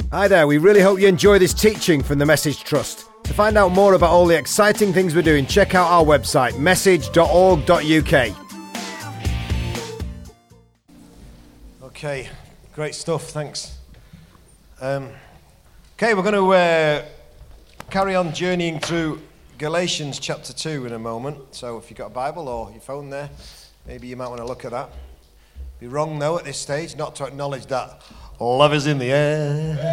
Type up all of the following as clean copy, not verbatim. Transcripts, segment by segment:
Hi there, we really hope you enjoy this teaching from the Message Trust. To find out more about all the exciting things we're doing, check out our website, message.org.uk. Okay, great stuff, thanks. Okay, we're going to carry on journeying through Galatians chapter 2 in a moment. So if you've got a Bible or your phone there, maybe you might want to look at that. Be wrong, though, at this stage, not to acknowledge that love is in the air.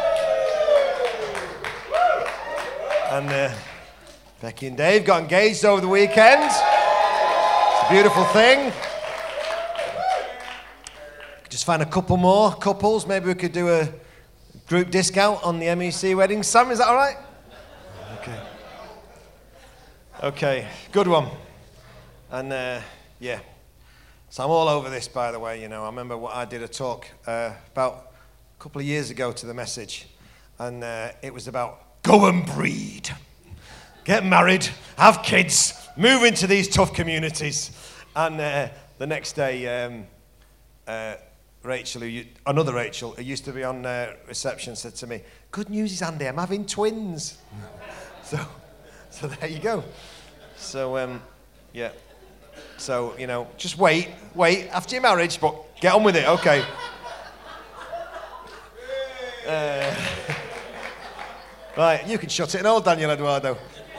And Becky and Dave got engaged over the weekend. It's a beautiful thing. Just find a couple more couples. Maybe we could do a group discount on the MEC wedding. Sam, is that all right? Okay, good one. And yeah. So I'm all over this, by the way. You know, I remember I did a talk about a couple of years ago to the Message, and it was about go and breed, get married, have kids, move into these tough communities. And the next day, Rachel, another Rachel, who used to be on reception, said to me, "Good news is, Andy, I'm having twins." So there you go. So yeah. So, you know, just wait after your marriage, but get on with it, okay. Right, you can shut it in all, Daniel Eduardo.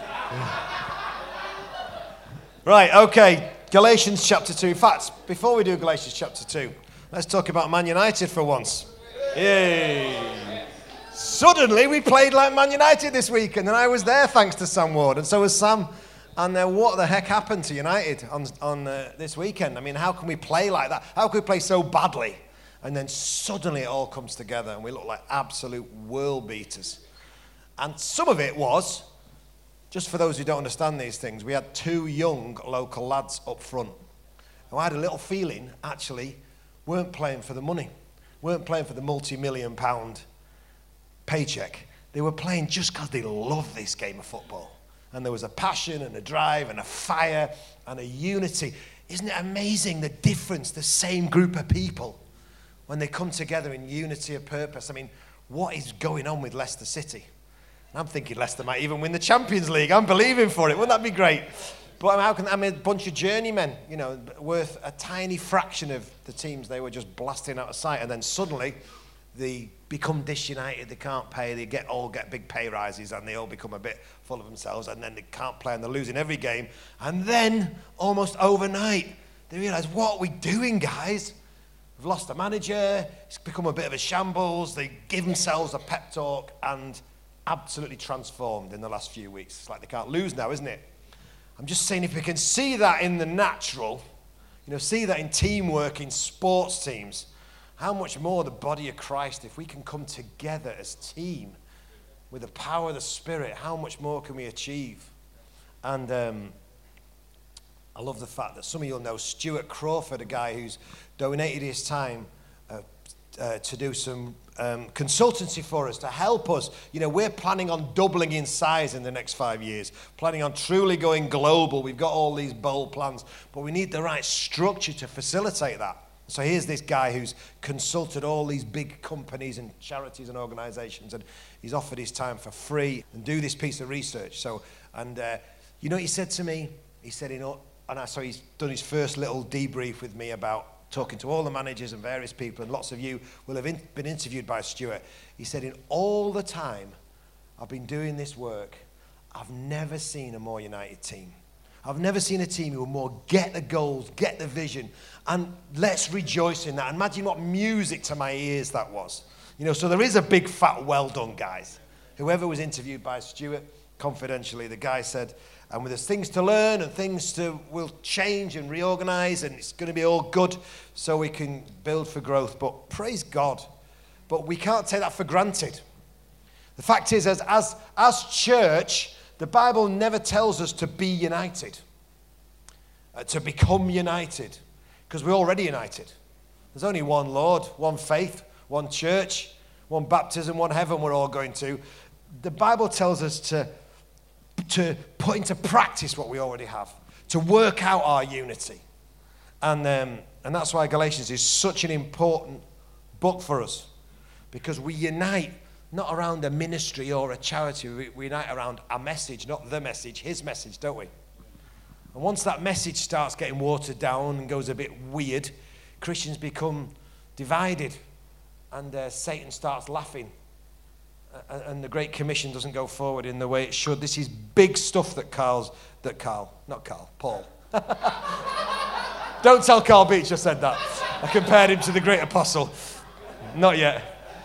Right, okay, Galatians chapter 2. In fact, before we do Galatians chapter 2, let's talk about Man United for once. Yay! Suddenly, we played like Man United this weekend, and I was there thanks to Sam Ward, and so was Sam. And what the heck happened to United on this weekend? I mean, how can we play like that? How can we play so badly? And then suddenly it all comes together and we look like absolute world beaters. And some of it was, just for those who don't understand these things, we had two young local lads up front who I had a little feeling actually weren't playing for the money, weren't playing for the multi-million-pound paycheck. They were playing just because they love this game of football. And there was a passion and a drive and a fire and a unity. Isn't it amazing the difference, the same group of people, when they come together in unity of purpose? I mean, what is going on with Leicester City? And I'm thinking Leicester might even win the Champions League. I'm believing for it. Wouldn't that be great? But I'm a bunch of journeymen, you know, worth a tiny fraction of the teams they were just blasting out of sight. And then suddenly they become disunited, they can't pay, they all get big pay rises, and they all become a bit full of themselves, and then they can't play and they're losing every game. And then, almost overnight, they realise, what are we doing, guys? We've lost a manager, it's become a bit of a shambles, they give themselves a pep talk and absolutely transformed in the last few weeks. It's like they can't lose now, isn't it? I'm just saying, if we can see that in the natural, you know, see that in teamwork, in sports teams, how much more the body of Christ, if we can come together as a team with the power of the Spirit, how much more can we achieve? And I love the fact that some of you will know Stuart Crawford, a guy who's donated his time to do some consultancy for us, to help us. You know, we're planning on doubling in size in the next 5 years, planning on truly going global. We've got all these bold plans, but we need the right structure to facilitate that. So here's this guy who's consulted all these big companies and charities and organizations, and he's offered his time for free and do this piece of research. So, and you know what he said to me? He said, so he's done his first little debrief with me about talking to all the managers and various people, and lots of you will have been interviewed by Stuart. He said, in all the time I've been doing this work, I've never seen a more united team. I've never seen a team who will more get the goals, get the vision, and let's rejoice in that. Imagine what music to my ears that was. You know, so there is a big fat well done, guys. Whoever was interviewed by Stuart, confidentially, the guy said, and there's things to learn and we'll change and reorganize, and it's going to be all good so we can build for growth. But praise God. But we can't take that for granted. The fact is, as church, the Bible never tells us to be united, to become united, because we're already united. There's only one Lord, one faith, one church, one baptism, one heaven we're all going to. The Bible tells us to put into practice what we already have, to work out our unity. And that's why Galatians is such an important book for us. because we unite not around a ministry or a charity. We unite around a message, not the message, his message, don't we? And once that message starts getting watered down and goes a bit weird, Christians become divided, and Satan starts laughing, and the Great Commission doesn't go forward in the way it should. This is big stuff Paul. Don't tell Carl Beach I said that. I compared him to the great apostle. Not yet.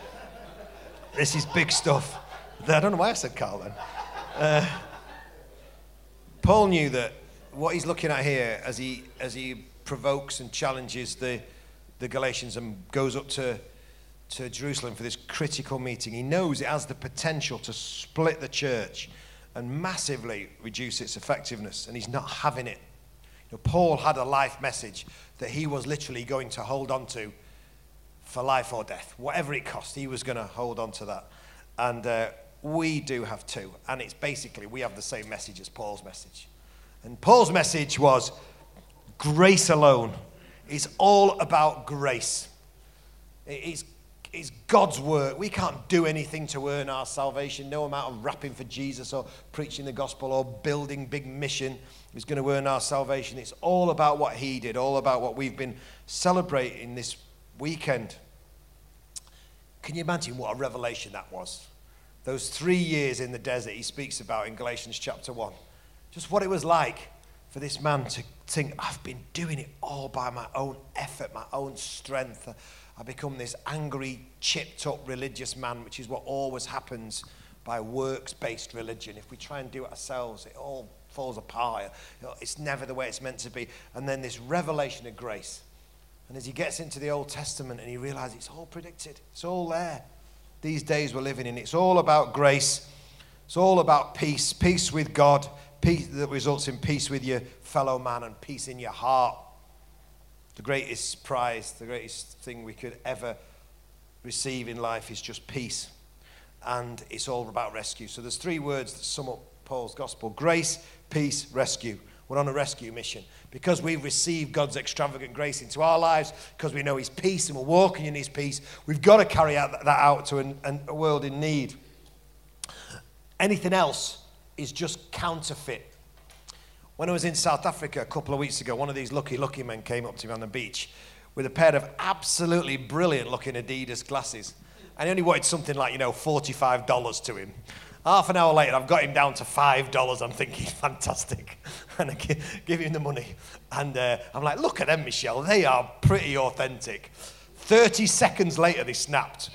This is big stuff. I don't know why I said Carl then. Paul knew that what he's looking at here as he provokes and challenges the Galatians and goes up to Jerusalem for this critical meeting, he knows it has the potential to split the church and massively reduce its effectiveness, and he's not having it. Paul had a life message that he was literally going to hold on to for life or death. Whatever it cost, he was going to hold on to that. And we do have too. And it's basically, we have the same message as Paul's message. And Paul's message was grace alone. It's all about grace. It's God's work. We can't do anything to earn our salvation. No amount of rapping for Jesus or preaching the gospel or building big mission is going to earn our salvation. It's all about what he did, all about what we've been celebrating this weekend. Can you imagine what a revelation that was? Those 3 years in the desert he speaks about in Galatians chapter 1. Just what it was like for this man to think, I've been doing it all by my own effort, my own strength. I become this angry, chipped up religious man, which is what always happens by works-based religion. If we try and do it ourselves, it all falls apart. It's never the way it's meant to be. And then this revelation of grace. And as he gets into the Old Testament and he realizes it's all predicted, it's all there. These days we're living in, it's all about grace. It's all about peace, peace with God, peace that results in peace with your fellow man and peace in your heart. The greatest prize, the greatest thing we could ever receive in life is just peace. And it's all about rescue. So there's 3 words that sum up Paul's gospel: grace, peace, rescue. We're on a rescue mission. Because we've received God's extravagant grace into our lives, because we know his peace and we're walking in his peace, we've got to carry that out to a world in need. Anything else is just counterfeit. When I was in South Africa a couple of weeks ago, one of these lucky men came up to me on the beach with a pair of absolutely brilliant looking Adidas glasses. And he only wanted something like, $45 to him. Half an hour later, I've got him down to $5. I'm thinking, fantastic. And I give him the money. And I'm like, look at them, Michelle. They are pretty authentic. 30 seconds later, they snapped.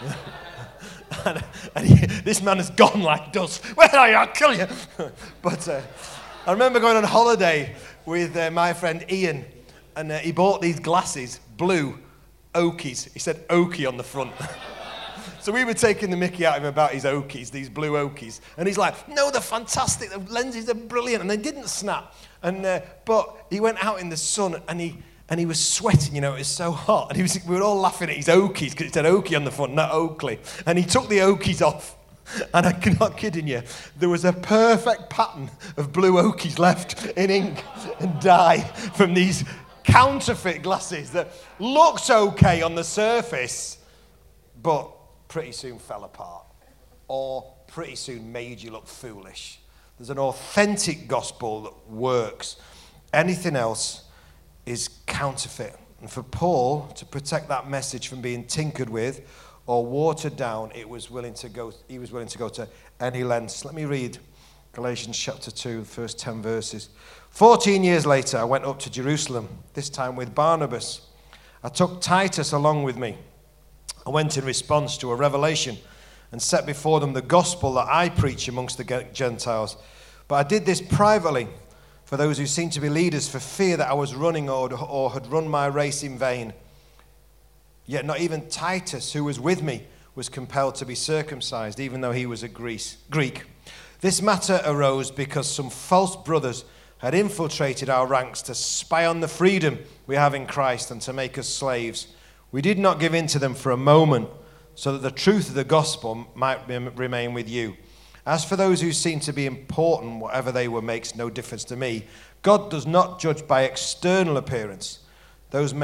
This man has gone like dust. Where are you? I'll kill you. But I remember going on holiday with my friend Ian. And he bought these glasses, blue Oakies. He said Oakie on the front. So we were taking the mickey out of him about his Oakies, these blue Oakies. And he's like, no, they're fantastic. The lenses are brilliant. And they didn't snap. And but he went out in the sun and he was sweating, it was so hot. And we were all laughing at his Oakies because it said Oakie on the front, not Oakley. And he took the Oakies off. And I'm not kidding you, there was a perfect pattern of blue Oakies left in ink and dye from these counterfeit glasses that looked okay on the surface, but pretty soon fell apart, or pretty soon made you look foolish. There's an authentic gospel that works. Anything else is counterfeit. And for Paul to protect that message from being tinkered with or watered down, he was willing to go to any lengths. Let me read Galatians chapter 2, first 10 verses. 14 years later, I went up to Jerusalem, this time with Barnabas. I took Titus along with me. I went in response to a revelation and set before them the gospel that I preach amongst the Gentiles. But I did this privately for those who seemed to be leaders, for fear that I was running or had run my race in vain. Yet not even Titus, who was with me, was compelled to be circumcised, even though he was a Greek. This matter arose because some false brothers had infiltrated our ranks to spy on the freedom we have in Christ and to make us slaves. We did not give in to them for a moment, so that the truth of the gospel might remain with you. As for those who seem to be important, whatever they were makes no difference to me. God does not judge by external appearance. Those men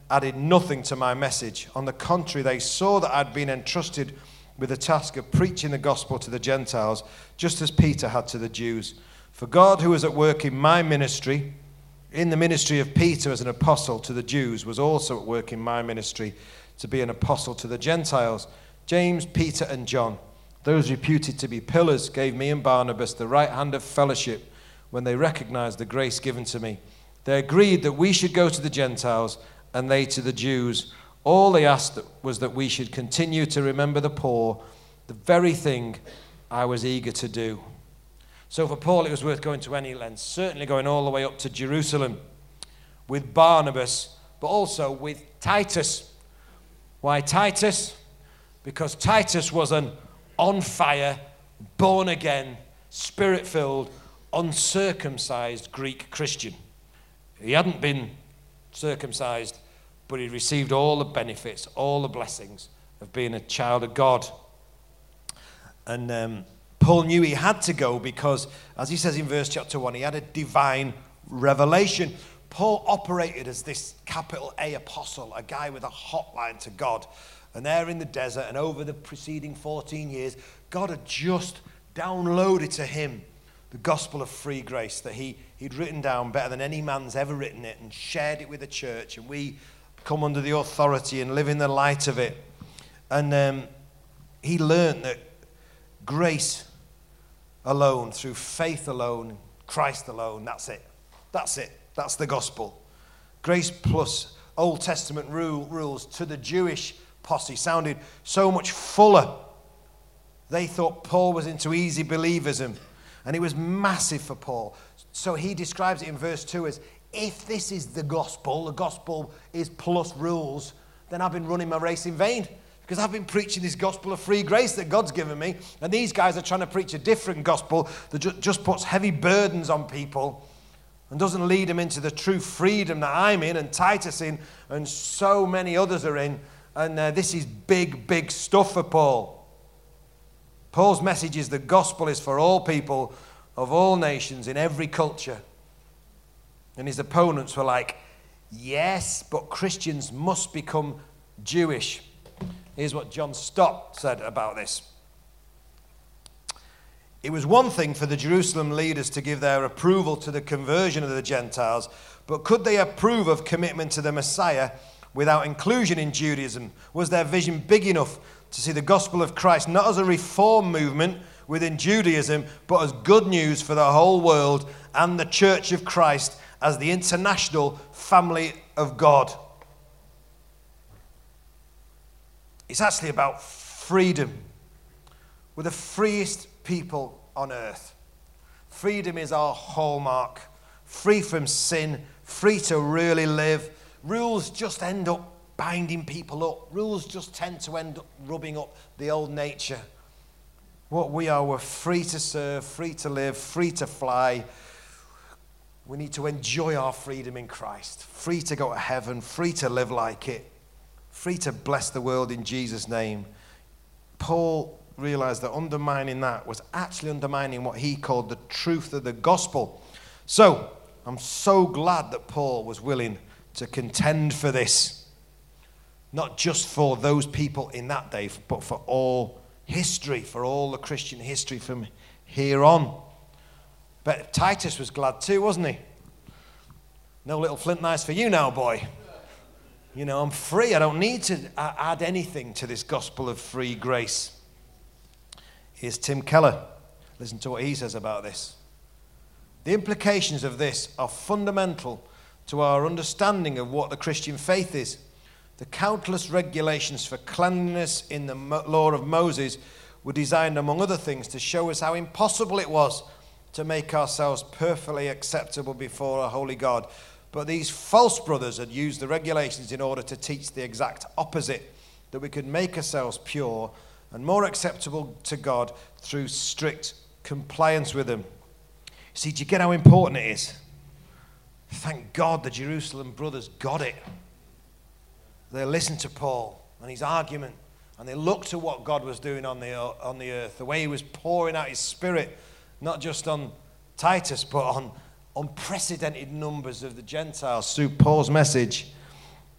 added nothing to my message. On the contrary, they saw that I'd been entrusted with the task of preaching the gospel to the Gentiles, just as Peter had to the Jews. For God, who was at work in my ministry, in the ministry of Peter as an apostle to the Jews, was also at work in my ministry to be an apostle to the Gentiles. James, Peter, and John, those reputed to be pillars, gave me and Barnabas the right hand of fellowship when they recognized the grace given to me. They agreed that we should go to the Gentiles and they to the Jews. All they asked was that we should continue to remember the poor, the very thing I was eager to do. So for Paul, it was worth going to any length, certainly going all the way up to Jerusalem with Barnabas, but also with Titus. Why Titus? Because Titus was an on-fire, born-again, spirit-filled, uncircumcised Greek Christian. He hadn't been circumcised, but he received all the benefits, all the blessings of being a child of God. And Paul knew he had to go because, as he says in verse chapter 1, he had a divine revelation. Paul operated as this capital A apostle, a guy with a hotline to God. And there in the desert and over the preceding 14 years, God had just downloaded to him the gospel of free grace that he'd written down better than any man's ever written it and shared it with the church. And we come under the authority and live in the light of it. And he learned that grace alone, through faith alone, Christ alone, that's it. That's it. That's the gospel. Grace plus Old Testament rules to the Jewish posse sounded so much fuller. They thought Paul was into easy believism, and it was massive for Paul. So he describes it in verse 2 as, if this is the gospel is plus rules, then I've been running my race in vain. Because I've been preaching this gospel of free grace that God's given me, and these guys are trying to preach a different gospel that just puts heavy burdens on people and doesn't lead them into the true freedom that I'm in and Titus in and so many others are in. And this is big, big stuff for Paul. Paul's message is the gospel is for all people of all nations in every culture. And his opponents were like, yes, but Christians must become Jewish. Here's what John Stott said about this. It was one thing for the Jerusalem leaders to give their approval to the conversion of the Gentiles, but could they approve of commitment to the Messiah without inclusion in Judaism? Was their vision big enough to see the gospel of Christ not as a reform movement within Judaism, but as good news for the whole world and the Church of Christ as the international family of God? It's actually about freedom. We're the freest people on earth. Freedom is our hallmark. Free from sin, free to really live. Rules just end up binding people up. Rules just tend to end up rubbing up the old nature. What we are, we're free to serve, free to live, free to fly. We need to enjoy our freedom in Christ. Free to go to heaven, free to live like it. Free to bless the world in Jesus' name. Paul realized that undermining that was actually undermining what he called the truth of the gospel. So, I'm so glad that Paul was willing to contend for this. Not just for those people in that day, but for all history, for all the Christian history from here on. But Titus was glad too, wasn't he? No little flint knives for you now, boy. You know, I'm free. I don't need to add anything to this gospel of free grace. Here's Tim Keller. Listen to what he says about this. The implications of this are fundamental to our understanding of what the Christian faith is. The countless regulations for cleanliness in the law of Moses were designed, among other things, to show us how impossible it was to make ourselves perfectly acceptable before a holy God. But these false brothers had used the regulations in order to teach the exact opposite, that we could make ourselves pure and more acceptable to God through strict compliance with them. See, do you get how important it is? Thank God the Jerusalem brothers got it. They listened to Paul and his argument, and they looked to what God was doing on the earth, the way he was pouring out his spirit, not just on Titus, but on unprecedented numbers of the Gentiles through Paul's message.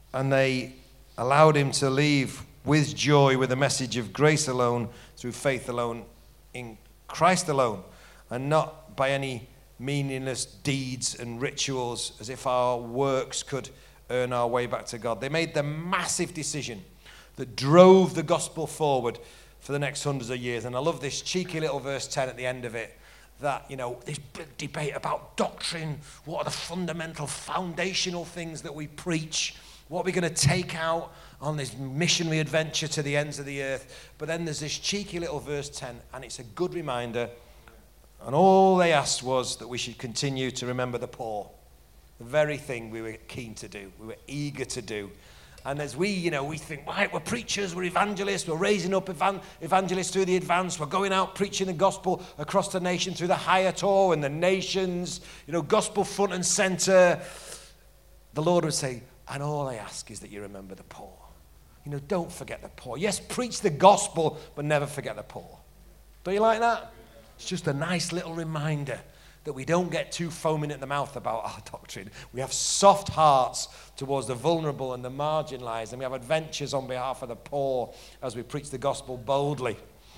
and they allowed him to leave with joy with a message of grace alone, through faith alone, in Christ alone, and not by any meaningless deeds and rituals as if our works could earn our way back to God. They made the massive decision that drove the gospel forward for the next hundreds of years. And I love this cheeky little verse 10 at the end of it, that, you know, this big debate about doctrine, what are the fundamental, foundational things that we preach, what are we going to take out on this missionary adventure to the ends of the earth. But then there's this cheeky little verse 10, and it's a good reminder, and all they asked was that we should continue to remember the poor, the very thing we were keen to do, we were eager to do. And as we think, right, we're preachers, we're evangelists, we're raising up evangelists through the advance, we're going out preaching the gospel across the nation through the Hyatt and the nations, gospel front and center. The Lord would say, and all I ask is that you remember the poor. Don't forget the poor. Yes, preach the gospel, but never forget the poor. Don't you like that? It's just a nice little reminder that we don't get too foaming at the mouth about our doctrine. We have soft hearts towards the vulnerable and the marginalized, and we have adventures on behalf of the poor as we preach the gospel boldly.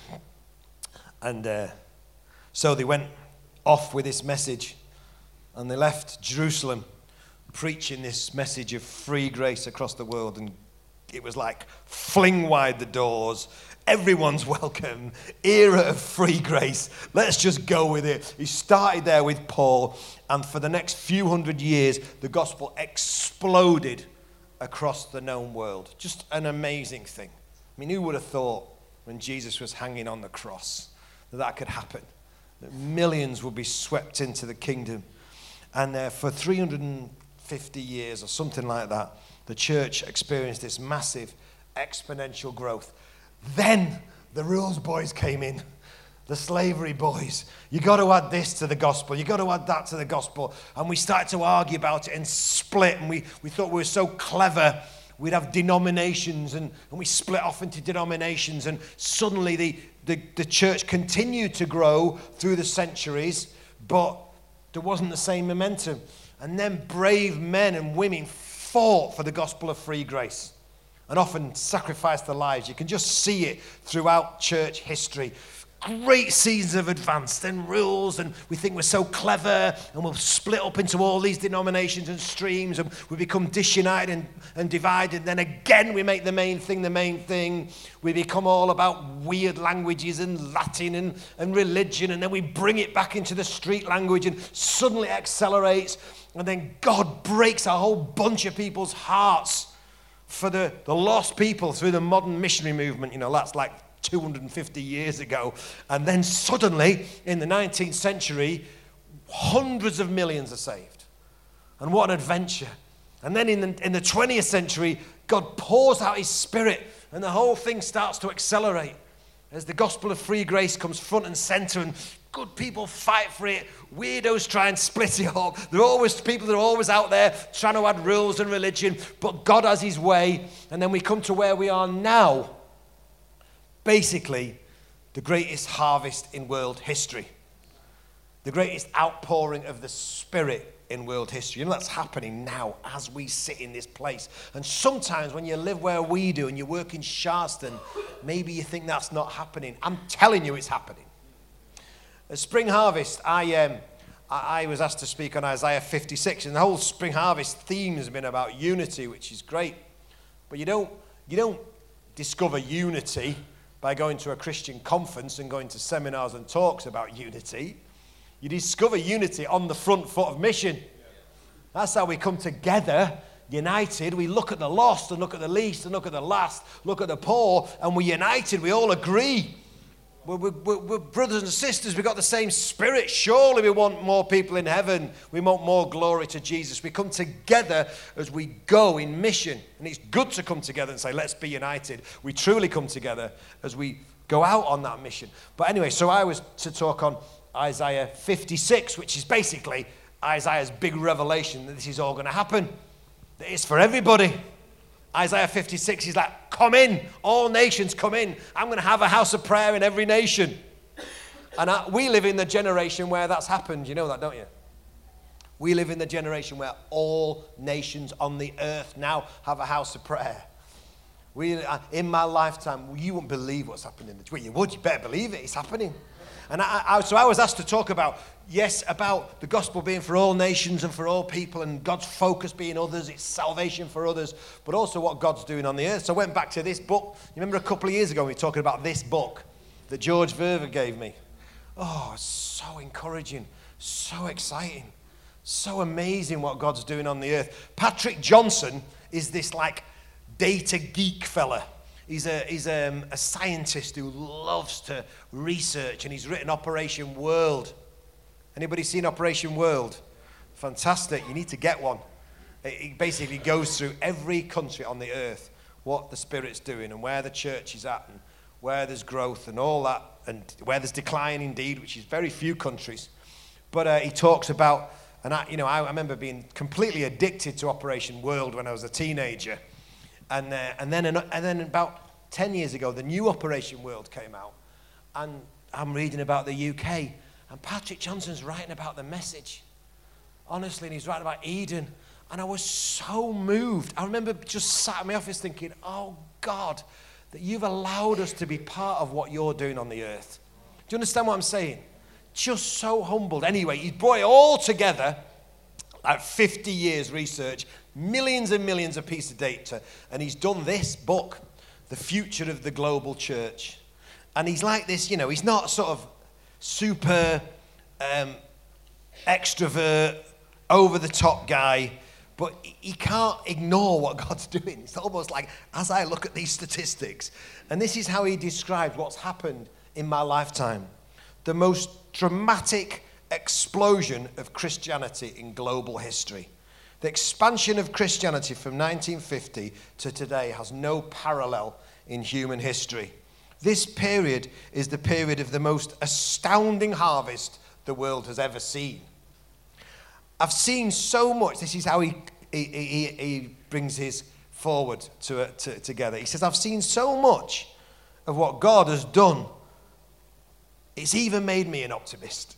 And so they went off with this message, and they left Jerusalem preaching this message of free grace across the world. And it was like fling wide the doors. Everyone's welcome. Era of free grace. Let's just go with it. He started there with Paul, and for the next few hundred years, the gospel exploded across the known world. Just an amazing thing. I mean, who would have thought when Jesus was hanging on the cross that could happen? That millions would be swept into the kingdom. And for 350 years or something like that, the church experienced this massive exponential growth. Then the rules boys came in, the slavery boys. You got to add this to the gospel. You got to add that to the gospel. And we started to argue about it and split. And we thought we were so clever. We'd have denominations, and we split off into denominations. And suddenly the church continued to grow through the centuries, but there wasn't the same momentum. And then brave men and women fought for the gospel of free grace, and often sacrificed their lives. You can just see it throughout church history. Great seasons of advance, then rules, and we think we're so clever, and we'll split up into all these denominations and streams, and we become disunited and divided. Then again, we make the main thing. We become all about weird languages and Latin and religion, and then we bring it back into the street language, and suddenly it accelerates, and then God breaks a whole bunch of people's hearts for the lost people through the modern missionary movement. That's like 250 years ago. And then suddenly, in the 19th century, hundreds of millions are saved. And what an adventure. And then in the 20th century, God pours out his Spirit, and the whole thing starts to accelerate as the gospel of free grace comes front and center, and good people fight for it. Weirdos try and split it up. There are always people that are always out there trying to add rules and religion, but God has his way. And then we come to where we are now. Basically, the greatest harvest in world history. The greatest outpouring of the Spirit in world history. That's happening now as we sit in this place. And sometimes when you live where we do and you work in Sharston, maybe you think that's not happening. I'm telling you it's happening. At Spring Harvest, I was asked to speak on Isaiah 56, and the whole Spring Harvest theme has been about unity, which is great. But you don't discover unity by going to a Christian conference and going to seminars and talks about unity. You discover unity on the front foot of mission. That's how we come together, united. We look at the lost and look at the least and look at the last, look at the poor, and we're united. We all agree. We're brothers and sisters. We've got the same spirit. Surely we want more people in heaven. We want more glory to Jesus. We come together as we go in mission. And it's good to come together and say, let's be united. We truly come together as we go out on that mission. But anyway, so I was to talk on Isaiah 56, which is basically Isaiah's big revelation that this is all going to happen. That it's for everybody. Isaiah 56 is like, come in, all nations come in. I'm going to have a house of prayer in every nation. And we live in the generation where that's happened. You know that, don't you? We live in the generation where all nations on the earth now have a house of prayer. In my lifetime, you wouldn't believe what's happening. Well, you would. You better believe it. It's happening. And so I was asked to talk about the gospel being for all nations and for all people, and God's focus being others, it's salvation for others, but also what God's doing on the earth. So I went back to this book. You remember a couple of years ago we were talking about this book that George Verver gave me? Oh, so encouraging, so exciting, so amazing what God's doing on the earth. Patrick Johnson is this like data geek fella. He's a scientist who loves to research, and he's written Operation World. Anybody seen Operation World? Fantastic. You need to get one. It basically goes through every country on the earth, what the Spirit's doing and where the church is at and where there's growth and all that, and where there's decline indeed, which is very few countries. But he talks about, and I remember being completely addicted to Operation World when I was a teenager. And then about 10 years ago, the new Operation World came out. And I'm reading about the UK. And Patrick Johnson's writing about the message. Honestly, and he's writing about Eden. And I was so moved. I remember just sat in my office thinking, oh, God, that you've allowed us to be part of what you're doing on the earth. Do you understand what I'm saying? Just so humbled. Anyway, he brought it all together, like 50 years research, millions and millions of pieces of data, and he's done this book, The Future of the Global Church. And he's like this, he's not sort of super extrovert, over-the-top guy, but he can't ignore what God's doing. It's almost like, as I look at these statistics, and this is how he described what's happened in my lifetime, the most dramatic explosion of Christianity in global history. The expansion of Christianity from 1950 to today has no parallel in human history. This period is the period of the most astounding harvest the world has ever seen. I've seen so much. This is how he brings his forward together. He says, I've seen so much of what God has done. It's even made me an optimist.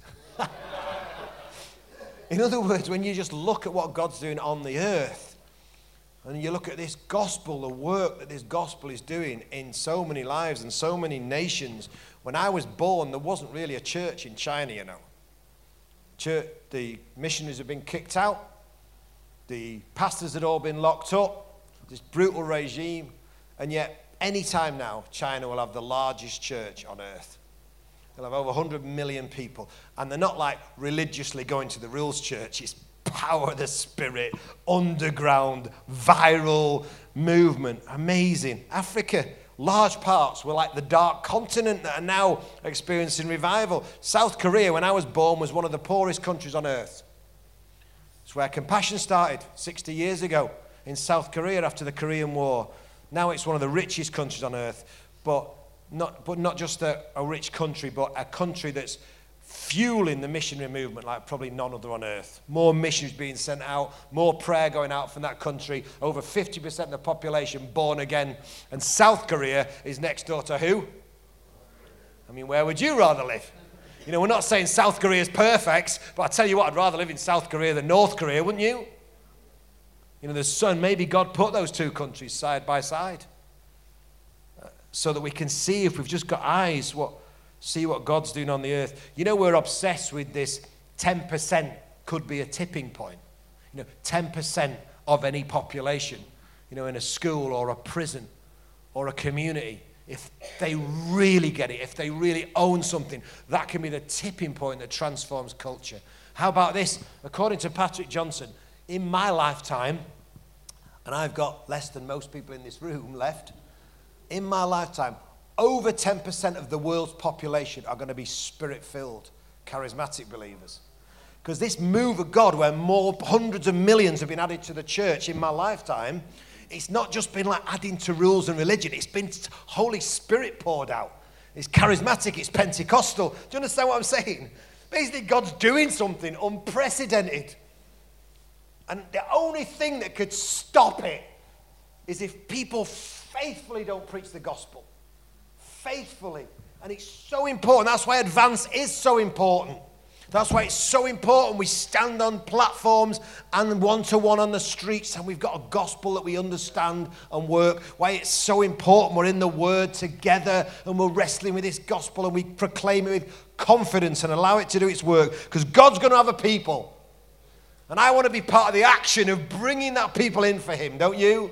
In other words, when you just look at what God's doing on the earth, and you look at this gospel, the work that this gospel is doing in so many lives and so many nations. When I was born, there wasn't really a church in China, The missionaries had been kicked out. The pastors had all been locked up. This brutal regime. And yet, any time now, China will have the largest church on earth. They'll have over 100 million people. And they're not like religiously going to the rules church. It's power of the Spirit, underground, viral movement. Amazing. Africa, large parts were like the dark continent that are now experiencing revival. South Korea, when I was born, was one of the poorest countries on earth. It's where Compassion started 60 years ago in South Korea after the Korean War. Now it's one of the richest countries on earth, but not just a rich country, but a country that's fueling the missionary movement like probably none other on earth. More missionaries being sent out, more prayer going out from that country, over 50% of the population born again. And South Korea is next door to who? I mean, where would you rather live? We're not saying South Korea is perfect, but I tell you what, I'd rather live in South Korea than North Korea, wouldn't you? The sun, maybe God put those two countries side by side so that we can see, if we've just got eyes, see what God's doing on the earth. We're obsessed with this 10% could be a tipping point. 10% of any population, in a school or a prison or a community. If they really get it, if they really own something, that can be the tipping point that transforms culture. How about this? According to Patrick Johnson, in my lifetime, and I've got less than most people in this room left, in my lifetime, over 10% of the world's population are going to be Spirit-filled, charismatic believers. Because this move of God, where hundreds of millions have been added to the church in my lifetime, it's not just been like adding to rules and religion. It's been Holy Spirit poured out. It's charismatic. It's Pentecostal. Do you understand what I'm saying? Basically, God's doing something unprecedented. And the only thing that could stop it is if people faithfully don't preach the gospel. Faithfully. And it's so important. That's why advance is so important. That's why it's so important we stand on platforms and one-to-one on the streets, and we've got a gospel that we understand and work. Why it's so important we're in the Word together and we're wrestling with this gospel and we proclaim it with confidence and allow it to do its work, because God's going to have a people. And I want to be part of the action of bringing that people in for him, don't you?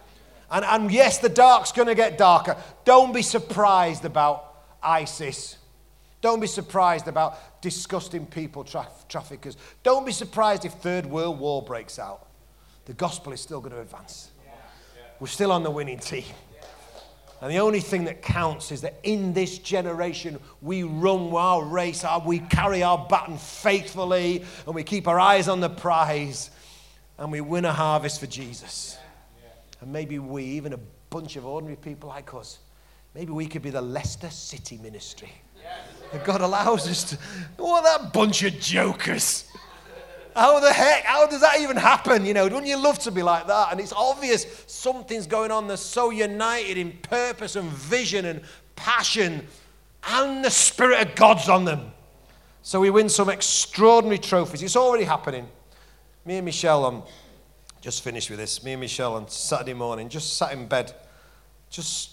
And yes, the dark's going to get darker. Don't be surprised about ISIS. Don't be surprised about disgusting people, traffickers. Don't be surprised if Third World War breaks out. The gospel is still going to advance. We're still on the winning team. And the only thing that counts is that in this generation, we run our race, we carry our baton faithfully, and we keep our eyes on the prize, and we win a harvest for Jesus. And maybe we, even a bunch of ordinary people like us, maybe we could be the Leicester City ministry. That God allows us to. What that bunch of jokers? How the heck? How does that even happen? You know, wouldn't you love to be like that? And it's obvious something's going on. They're so united in purpose and vision and passion, and the Spirit of God's on them. So we win some extraordinary trophies. It's already happening. Me and Michelle, just finished with this. Me and Michelle on Saturday morning, just sat in bed, just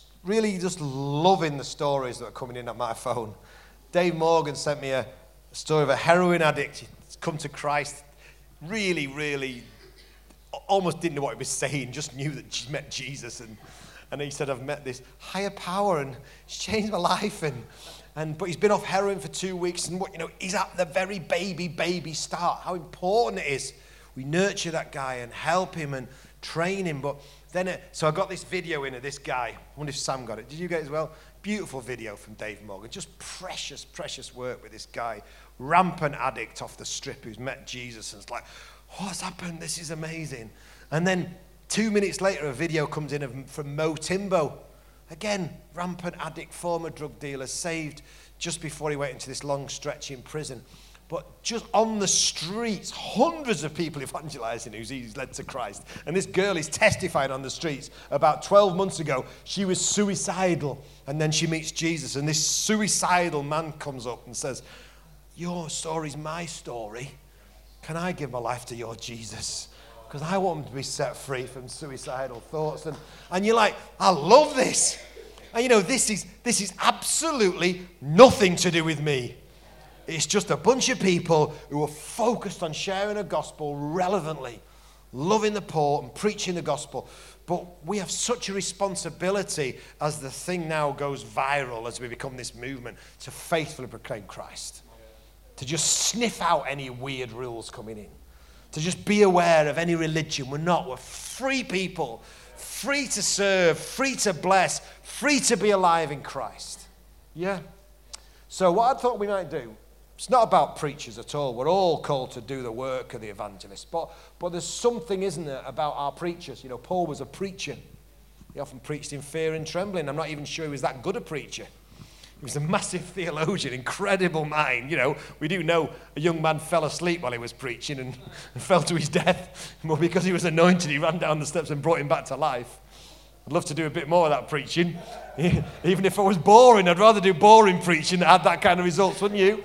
loving the stories that are coming in at my phone. Dave Morgan sent me a story of a heroin addict. He's come to Christ, really, almost didn't know what he was saying, just knew that he met Jesus. And he said, I've met this higher power and it's changed my life. But he's been off heroin for 2 weeks, and he's at the very baby start. How important it is we nurture that guy and help him and train him. But then, so I got this video in of this guy. I wonder if Sam got it. Did you get it as well? Beautiful video from Dave Morgan. Just precious work with this guy. Rampant addict off the strip who's met Jesus and it's like, what's happened? This is amazing. And then 2 minutes later, a video comes in from Mo Timbo. Again, rampant addict, former drug dealer, saved just before he went into this long stretch in prison. But just on the streets, hundreds of people evangelizing who's he's led to Christ. And this girl is testifying on the streets. About 12 months ago, she was suicidal. And then she meets Jesus. And this suicidal man comes up and says, your story's my story. Can I give my life to your Jesus? Because I want him to be set free from suicidal thoughts. And you're like, I love this. And this is absolutely nothing to do with me. It's just a bunch of people who are focused on sharing the gospel relevantly, loving the poor and preaching the gospel. But we have such a responsibility as the thing now goes viral, as we become this movement, to faithfully proclaim Christ. To just sniff out any weird rules coming in. To just be aware of any religion. We're free people, free to serve, free to bless, free to be alive in Christ. Yeah? So what I thought we might do, it's not about preachers at all. We're all called to do the work of the evangelist. But there's something, isn't there, about our preachers. Paul was a preacher. He often preached in fear and trembling. I'm not even sure he was that good a preacher. He was a massive theologian, incredible mind. We do know a young man fell asleep while he was preaching and fell to his death. Well, because he was anointed, he ran down the steps and brought him back to life. I'd love to do a bit more of that preaching. Even if I was boring, I'd rather do boring preaching that had that kind of results, wouldn't you?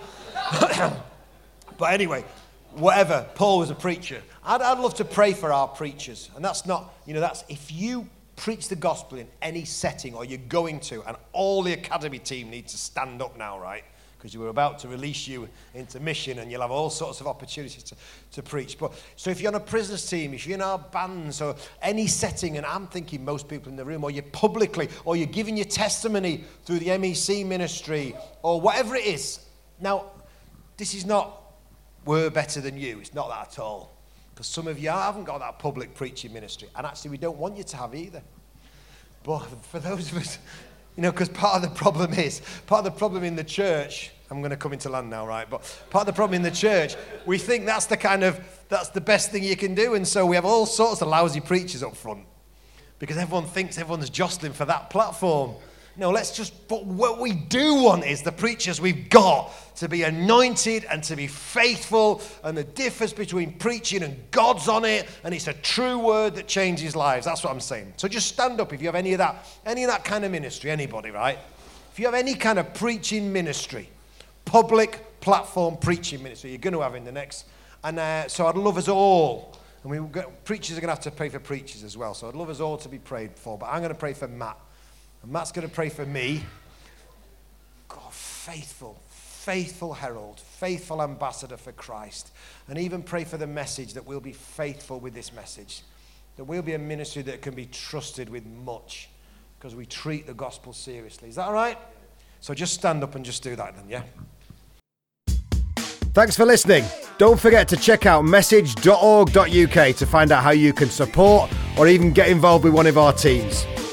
But anyway, whatever, Paul was a preacher. I'd love to pray for our preachers. And that's not, that's if you preach the gospel in any setting, or you're going to, and all the academy team need to stand up now, right? Because we're about to release you into mission and you'll have all sorts of opportunities to preach. But so if you're on a prisoners team, if you're in our bands or any setting, and I'm thinking most people in the room, or you're publicly, or you're giving your testimony through the MEC ministry, or whatever it is. Now, this is not we're better than you. It's not that at all. Because some of you haven't got that public preaching ministry. And actually, we don't want you to have either. But for those of us, because part of the problem in the church, I'm going to come into land now, right? But part of the problem in the church, we think that's the best thing you can do. And so we have all sorts of lousy preachers up front. Because everyone thinks everyone's jostling for that platform. No, but what we do want is the preachers we've got to be anointed and to be faithful, and the difference between preaching and God's on it, and it's a true word that changes lives. That's what I'm saying. So just stand up if you have any of that kind of ministry, anybody, right? If you have any kind of preaching ministry, public platform preaching ministry you're going to have in the next. And so I'd love us all, and preachers are going to have to pray for preachers as well, so I'd love us all to be prayed for, but I'm going to pray for Matt. And Matt's going to pray for me. God, faithful herald, faithful ambassador for Christ. And even pray for the message, that we'll be faithful with this message. That we'll be a ministry that can be trusted with much, because we treat the gospel seriously. Is that all right? So just stand up and just do that then, yeah? Thanks for listening. Don't forget to check out message.org.uk to find out how you can support or even get involved with one of our teams.